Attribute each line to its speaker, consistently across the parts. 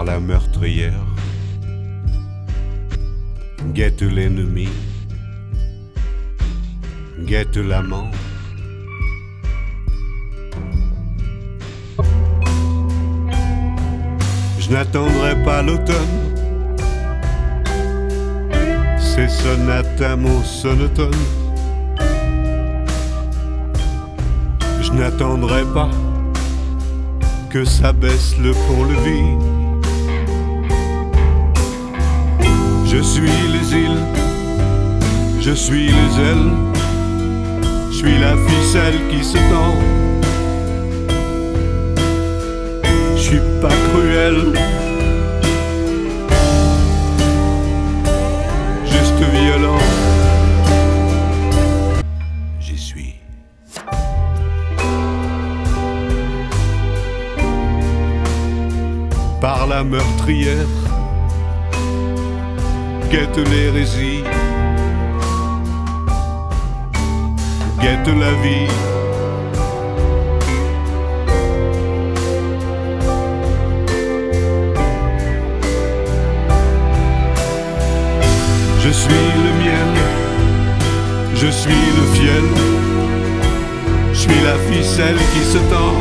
Speaker 1: par la meurtrière. Guette l'ennemi, guette l'amant. Je n'attendrai pas l'automne, ces sonates à mon sonotone. Je n'attendrai pas que s'abaisse le pont-levis. Je suis les îles, je suis les ailes, je suis la ficelle qui se tend. Je suis pas cruel, juste violent. J'y suis. Par la meurtrière, guette l'hérésie, guette la vie. Je suis le miel, je suis le fiel, je suis la ficelle qui se tend.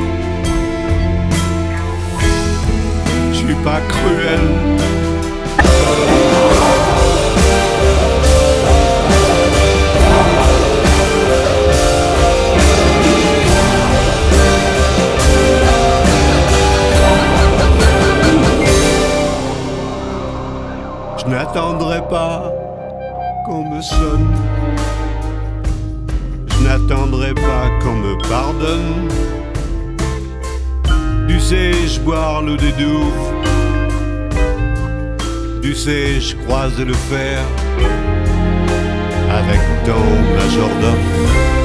Speaker 1: Je suis pas cruel. Je n'attendrai pas qu'on me sonne, je n'attendrai pas qu'on me pardonne. Dussé-je boire l'eau des douves, dussé-je croiser le fer avec ton majordome.